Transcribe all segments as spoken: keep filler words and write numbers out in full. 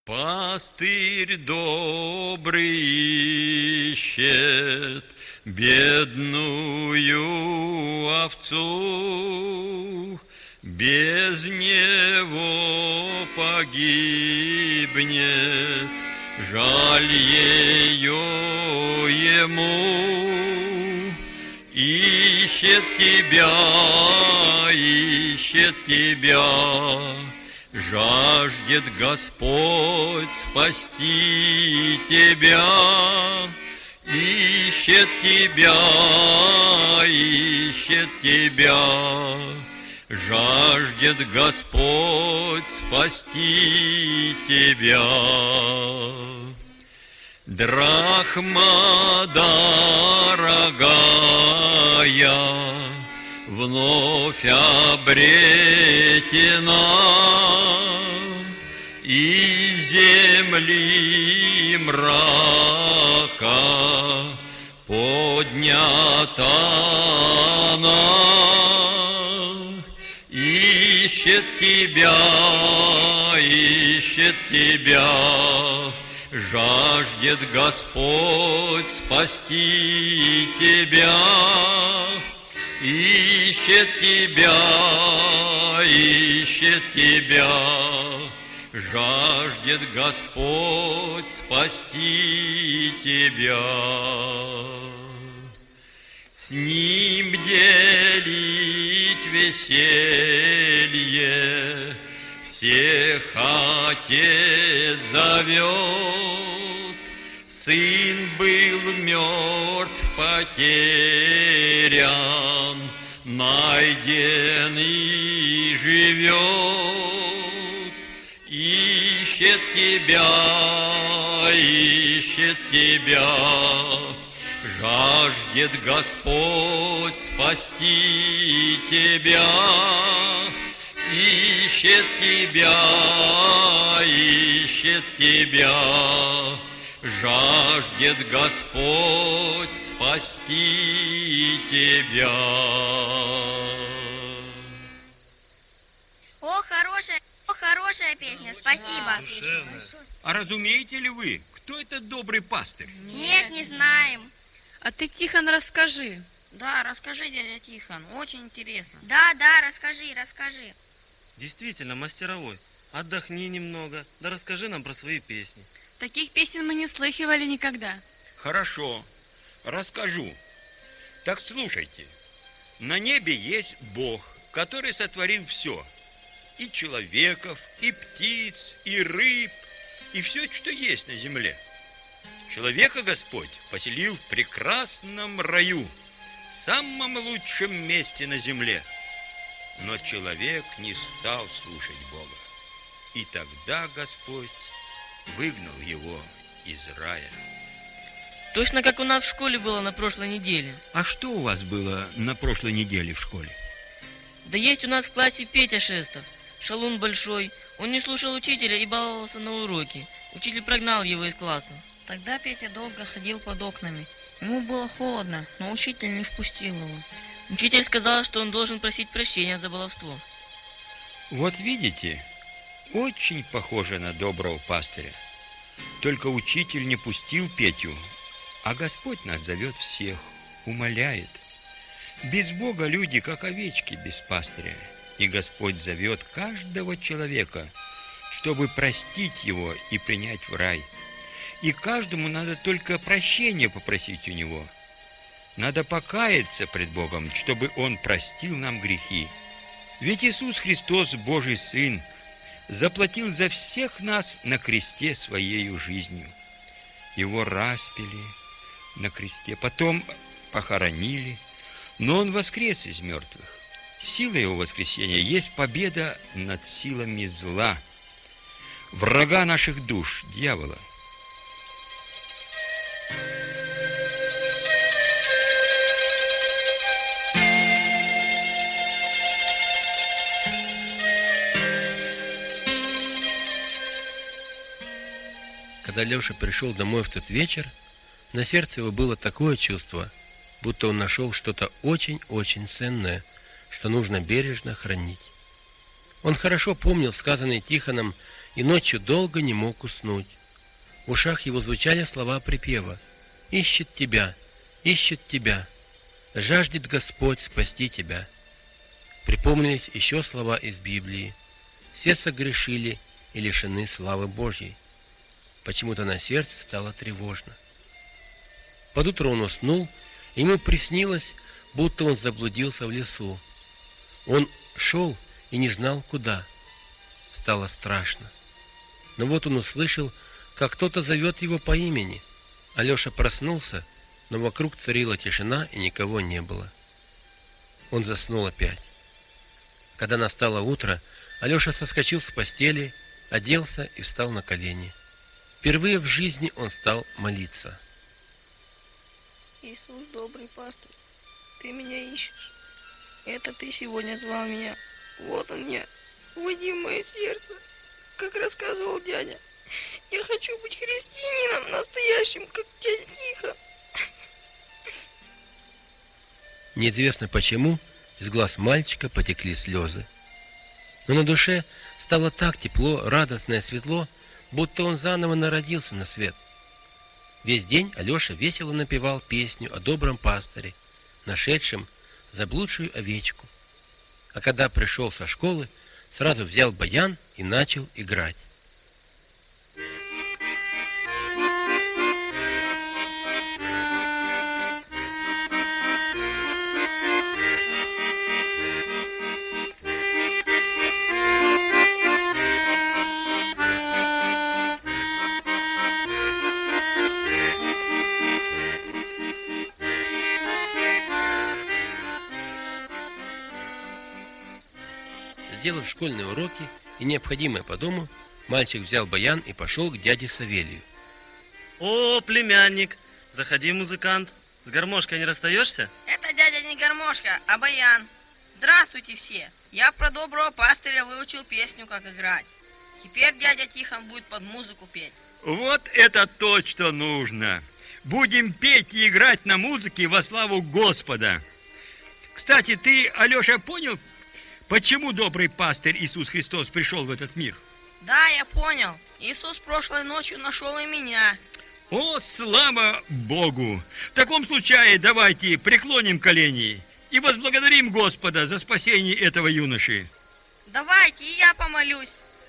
Пастырь добрый ищет бедную овцу, без него погибнет, жаль ее ему. Ищет тебя, ищет тебя, жаждет Господь спасти тебя. Ищет тебя, ищет тебя, жаждет Господь спасти тебя. Драхма дорогая, вновь обретена, из земли мрака поднята она. Ищет тебя, ищет тебя, жаждет Господь спасти тебя. Ищет тебя, ищет тебя, жаждет Господь спасти тебя. С Ним делить веселье всех Отец зовет. Сын был мертв, потерян, найден и живет. Ищет тебя, ищет тебя, жаждет Господь спасти тебя. Ищет тебя, ищет тебя, жаждет Господь спасти тебя. О, хорошая, о, хорошая песня, спасибо. А разумеете ли вы, кто этот добрый пастырь? Нет, не знаем. А ты, Тихон, расскажи. Да, расскажи, дядя Тихон, очень интересно. Да, да, расскажи, расскажи. Действительно, мастеровой, отдохни немного, да расскажи нам про свои песни. Таких песен мы не слыхивали никогда. Хорошо, расскажу. Так слушайте. На небе есть Бог, который сотворил все. И человеков, и птиц, и рыб, и все, что есть на земле. Человека Господь поселил в прекрасном раю, самом лучшем месте на земле. Но человек не стал слушать Бога. И тогда Господь выгнал его из рая. Точно как у нас в школе было на прошлой неделе. А что у вас было на прошлой неделе в школе? Да есть у нас в классе Петя Шестов, шалун большой. Он не слушал учителя и баловался на уроки. Учитель прогнал его из класса. Тогда Петя долго ходил под окнами. Ему было холодно, но учитель не впустил его. Учитель сказал, что он должен просить прощения за баловство. Вот видите, очень похоже на доброго пастыря. Только учитель не пустил Петю, а Господь нас зовет всех, умоляет. Без Бога люди, как овечки без пастыря. И Господь зовет каждого человека, чтобы простить его и принять в рай. И каждому надо только прощения попросить у него. Надо покаяться пред Богом, чтобы Он простил нам грехи. Ведь Иисус Христос, Божий Сын, заплатил за всех нас на кресте Своею жизнью. Его распяли на кресте, потом похоронили, но Он воскрес из мертвых. Сила Его воскресения есть победа над силами зла, врага наших душ, дьявола. Когда Леша пришел домой в тот вечер, на сердце его было такое чувство, будто он нашел что-то очень-очень ценное, что нужно бережно хранить. Он хорошо помнил сказанный Тихоном и ночью долго не мог уснуть. В ушах его звучали слова припева: «Ищет тебя, ищет тебя, жаждет Господь спасти тебя». Припомнились еще слова из Библии: «Все согрешили и лишены славы Божьей». Почему-то на сердце стало тревожно. Под утро он уснул, и ему приснилось, будто он заблудился в лесу. Он шел и не знал, куда. Стало страшно. Но вот он услышал, как кто-то зовет его по имени. Алеша проснулся, но вокруг царила тишина, и никого не было. Он заснул опять. Когда настало утро, Алеша соскочил с постели, оделся и встал на колени. Впервые в жизни он стал молиться. Иисус, добрый пастырь, ты меня ищешь. Это ты сегодня звал меня. Вот он я. Войди в мое сердце, как рассказывал дядя. Я хочу быть христианином настоящим, как дядя Тихон. Неизвестно почему, из глаз мальчика потекли слезы. Но на душе стало так тепло, радостно и светло, будто он заново народился на свет. Весь день Алеша весело напевал песню о добром пастыре, нашедшем заблудшую овечку. А когда пришел со школы, сразу взял баян и начал играть. Сделав школьные уроки и необходимое по дому, мальчик взял баян и пошел к дяде Савелию. О, племянник, заходи, музыкант. С гармошкой не расстаешься? Это, дядя, не гармошка, а баян. Здравствуйте все. Я про доброго пастыря выучил песню, как играть. Теперь дядя Тихон будет под музыку петь. Вот это то, что нужно. Будем петь и играть на музыке во славу Господа. Кстати, ты, Алеша, понял, почему добрый пастырь Иисус Христос пришел в этот мир? Да, я понял. Иисус прошлой ночью нашел и меня. О, слава Богу! В таком случае давайте преклоним колени и возблагодарим Господа за спасение этого юноши. Давайте, и я помолюсь.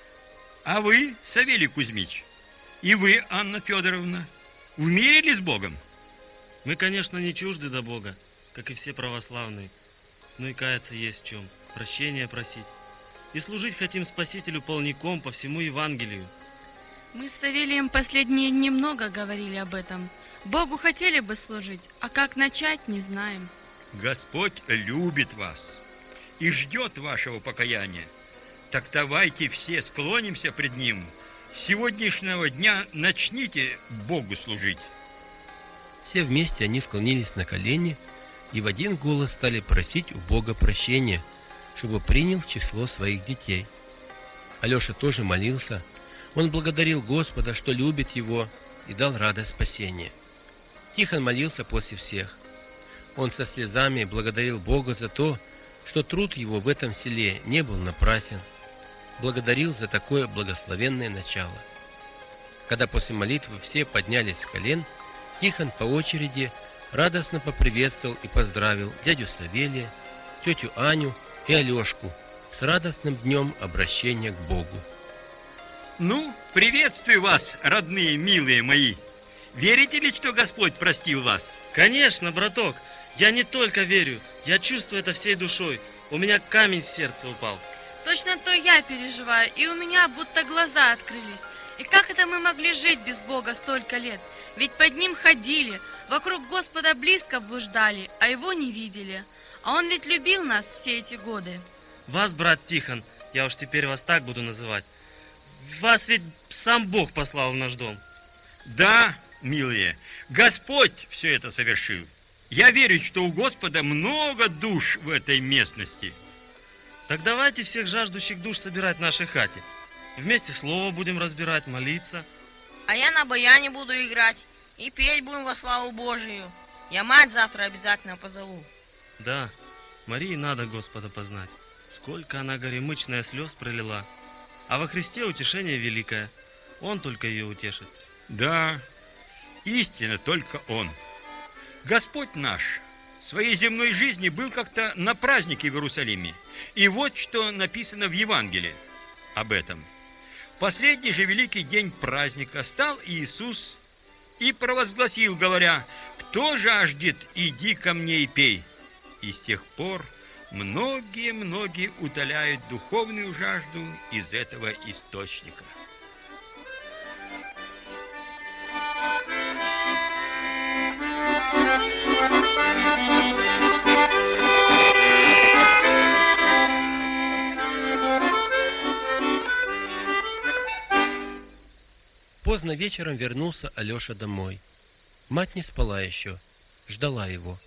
А вы, Савелий Кузьмич, и вы, Анна Федоровна, в мире ли с Богом? Мы, конечно, не чужды до Бога, как и все православные, но и каяться есть в чем, прощения просить. И служить хотим Спасителю полником по всему Евангелию. Мы с Савелием последние дни много говорили об этом. Богу хотели бы служить, а как начать, не знаем. Господь любит вас и ждет вашего покаяния. Так давайте все склонимся пред Ним. С сегодняшнего дня начните Богу служить. Все вместе они склонились на колени и в один голос стали просить у Бога прощения, чтобы принял в число своих детей. Алеша тоже молился. Он благодарил Господа, что любит его, и дал радость спасения. Тихон молился после всех. Он со слезами благодарил Бога за то, что труд его в этом селе не был напрасен. Благодарил за такое благословенное начало. Когда после молитвы все поднялись с колен, Тихон по очереди радостно поприветствовал и поздравил дядю Савелия, тетю Аню и Алешку с радостным днем обращения к Богу. Ну, приветствую вас, родные, милые мои. Верите ли, что Господь простил вас? Конечно, браток, я не только верю, я чувствую это всей душой. У меня камень с сердца упал. Точно то я переживаю, и у меня будто глаза открылись. И как это мы могли жить без Бога столько лет? Ведь под Ним ходили, вокруг Господа близко блуждали, а Его не видели. А Он ведь любил нас все эти годы. Вас, брат Тихон, я уж теперь вас так буду называть, вас ведь сам Бог послал в наш дом. Да, милые, Господь все это совершил. Я верю, что у Господа много душ в этой местности. Так давайте всех жаждущих душ собирать в нашей хате. Вместе слово будем разбирать, молиться. А я на баяне буду играть, и петь будем во славу Божию. Я мать завтра обязательно позову. Да, Марии надо Господа познать. Сколько она горемычная слез пролила. А во Христе утешение великое. Он только ее утешит. Да, истинно только Он. Господь наш в своей земной жизни был как-то на празднике в Иерусалиме. И вот что написано в Евангелии об этом. Последний же великий день праздника стал Иисус и провозгласил, говоря: «Кто жаждет, иди ко мне и пей». И с тех пор многие-многие утоляют духовную жажду из этого источника. Поздно вечером вернулся Алеша домой. Мать не спала еще, ждала его.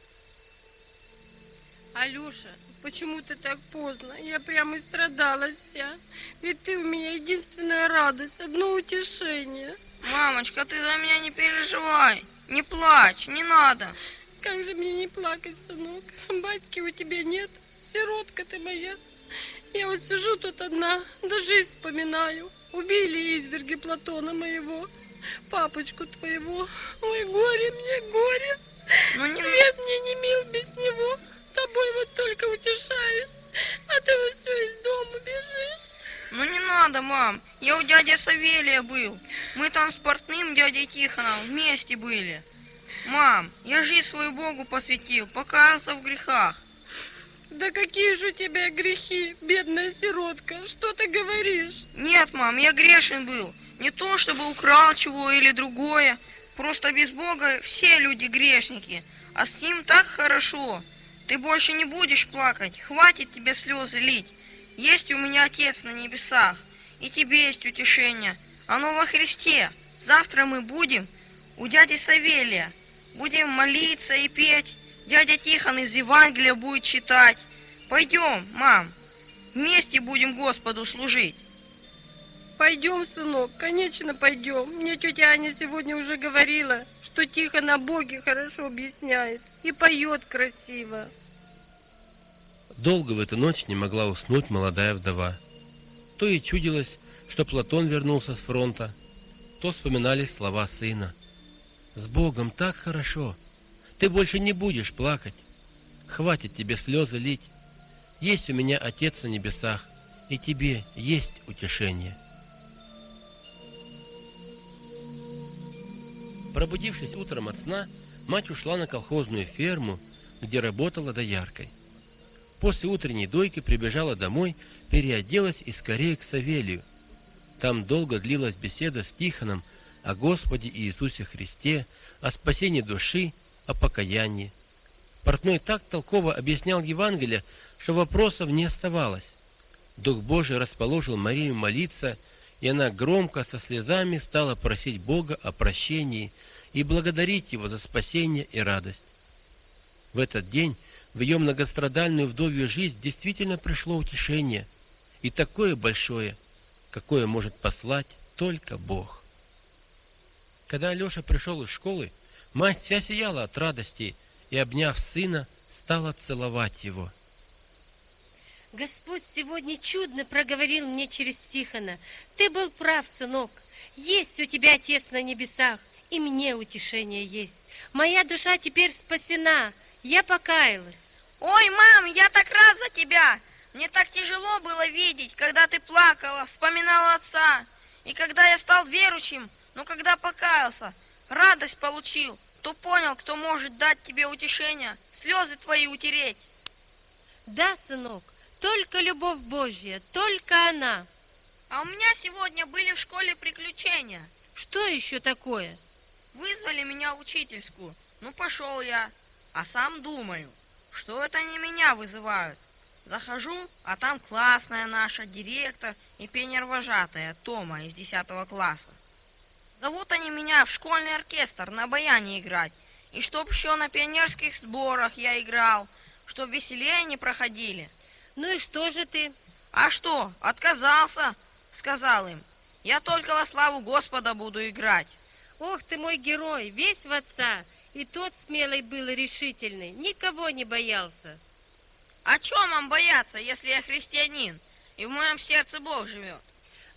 Алеша, почему ты так поздно? Я прямо и страдала вся. Ведь ты у меня единственная радость, одно утешение. Мамочка, ты за меня не переживай. Не плачь, не надо. Как же мне не плакать, сынок? Батьки у тебя нет, сиротка ты моя. Я вот сижу тут одна, да жизнь вспоминаю. Убили изверги Платона моего, папочку твоего. Ой, горе мне, горе. Ну, не... Свет мне не мил без него. Тобой вот только утешаюсь, а ты вот все из дома бежишь. Ну не надо, мам, я у дяди Савелия был. Мы там с портным дядей Тихоном вместе были. Мам, я жизнь свою Богу посвятил, покаялся в грехах. Да какие же у тебя грехи, бедная сиротка, что ты говоришь? Нет, мам, я грешен был. Не то, чтобы украл чего или другое. Просто без Бога все люди грешники, а с ним так хорошо. Ты больше не будешь плакать, хватит тебе слезы лить. Есть у меня Отец на небесах, и тебе есть утешение. Оно во Христе. Завтра мы будем у дяди Савелия. Будем молиться и петь. Дядя Тихон из Евангелия будет читать. Пойдем, мам, вместе будем Господу служить. Пойдем, сынок, конечно, пойдем. Мне тетя Аня сегодня уже говорила, что Тихон о Боге хорошо объясняет и поет красиво. Долго в эту ночь не могла уснуть молодая вдова. То ей чудилось, что Платон вернулся с фронта, то вспоминались слова сына. «С Богом так хорошо! Ты больше не будешь плакать! Хватит тебе слезы лить! Есть у меня Отец на небесах, и тебе есть утешение!» Пробудившись утром от сна, мать ушла на колхозную ферму, где работала дояркой. После утренней дойки прибежала домой, переоделась и скорее к Савелию. Там долго длилась беседа с Тихоном о Господе Иисусе Христе, о спасении души, о покаянии. Портной так толково объяснял Евангелие, что вопросов не оставалось. Дух Божий расположил Марию молиться, и она громко со слезами стала просить Бога о прощении и благодарить Его за спасение и радость. В этот день в ее многострадальную вдовью жизнь действительно пришло утешение, и такое большое, какое может послать только Бог. Когда Алеша пришел из школы, мать вся сияла от радости и, обняв сына, стала целовать его. Господь сегодня чудно проговорил мне через Тихона. Ты был прав, сынок. Есть у тебя Отец на небесах, и мне утешение есть. Моя душа теперь спасена. Я покаялась. Ой, мам, я так рад за тебя. Мне так тяжело было видеть, когда ты плакала, вспоминала отца. И когда я стал верующим, но когда покаялся, радость получил, то понял, кто может дать тебе утешение, слезы твои утереть. Да, сынок, только любовь Божья, только она. А у меня сегодня были в школе приключения. Что еще такое? Вызвали меня в учительскую. Ну, пошел я. А сам думаю, что это не меня вызывают. Захожу, а там классная наша, директор и пионер-вожатая Тома из десятого класса. Зовут они меня в школьный оркестр на баяне играть. И чтоб еще на пионерских сборах я играл, чтоб веселее не проходили. Ну и что же ты? А что, отказался, сказал им. Я только во славу Господа буду играть. Ох ты мой герой, весь в отца. И тот смелый был и решительный, никого не боялся. А чего нам бояться, если я христианин, и в моем сердце Бог живет?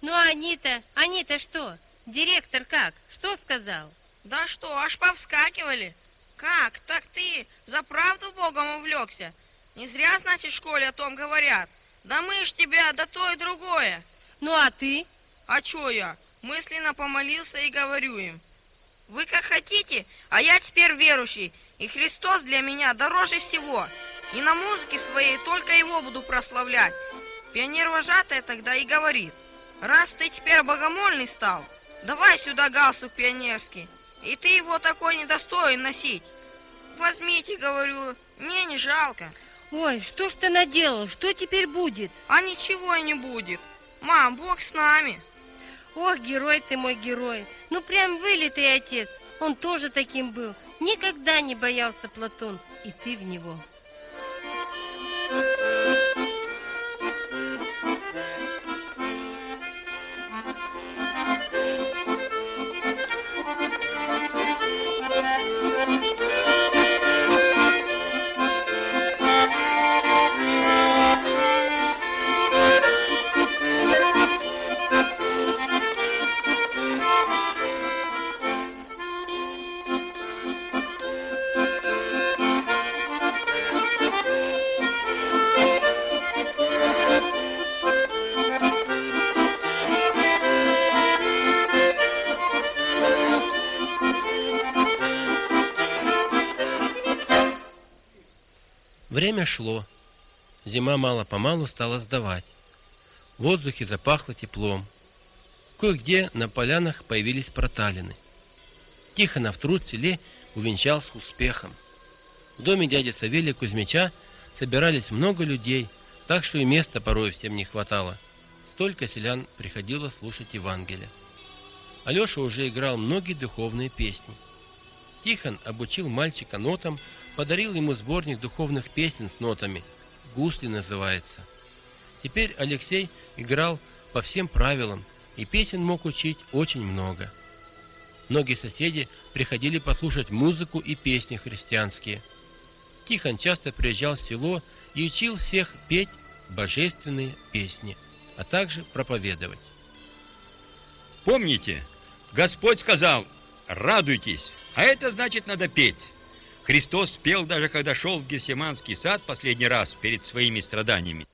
Ну, а они-то, они-то что? Директор как? Что сказал? Да что, аж повскакивали. Как? Так ты за правду Богом увлекся? Не зря, значит, в школе о том говорят. Да мы ж тебя, да то и другое. Ну, а ты? А чё я? Мысленно помолился и говорю им. Вы как хотите, а я теперь верующий, и Христос для меня дороже всего. И на музыке своей только Его буду прославлять. Пионер-вожатая тогда и говорит. Раз ты теперь богомольный стал, давай сюда галстук пионерский. И ты его такой недостоин носить. Возьмите, говорю, мне не жалко. Ой, что ж ты наделал? Что теперь будет? А ничего и не будет. Мам, Бог с нами. Ох, герой ты мой герой. Ну, прям вылитый отец. Он тоже таким был. Никогда не боялся Платон. И ты в него. Время шло. Зима мало-помалу стала сдавать. В воздухе запахло теплом. Кое-где на полянах появились проталины. Тихонов труд в селе увенчался успехом. В доме дяди Савелия Кузьмича собирались много людей, так что и места порой всем не хватало. Столько селян приходило слушать Евангелие. Алеша уже играл многие духовные песни. Тихон обучил мальчика нотам, подарил ему сборник духовных песен с нотами. «Гусли» называется. Теперь Алексей играл по всем правилам, и песен мог учить очень много. Многие соседи приходили послушать музыку и песни христианские. Тихон часто приезжал в село и учил всех петь божественные песни, а также проповедовать. Помните, Господь сказал: радуйтесь, а это значит, надо петь. Христос пел даже, когда шел в Гефсиманский сад последний раз перед своими страданиями.